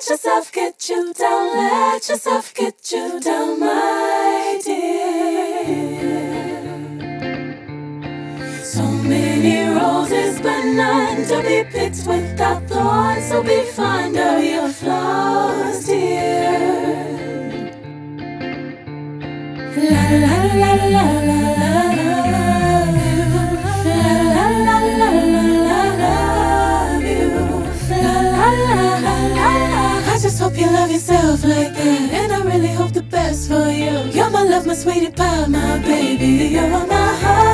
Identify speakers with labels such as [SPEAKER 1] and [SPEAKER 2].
[SPEAKER 1] yourself get you down, let yourself get you down, my dear. So many roses, but none to be picked without thorns. So be fond of your flaws, dear. La la la la la la la. I just hope you love yourself like that, and I really hope the best for you. You're my love, my sweetie pie, my baby. You're my heart.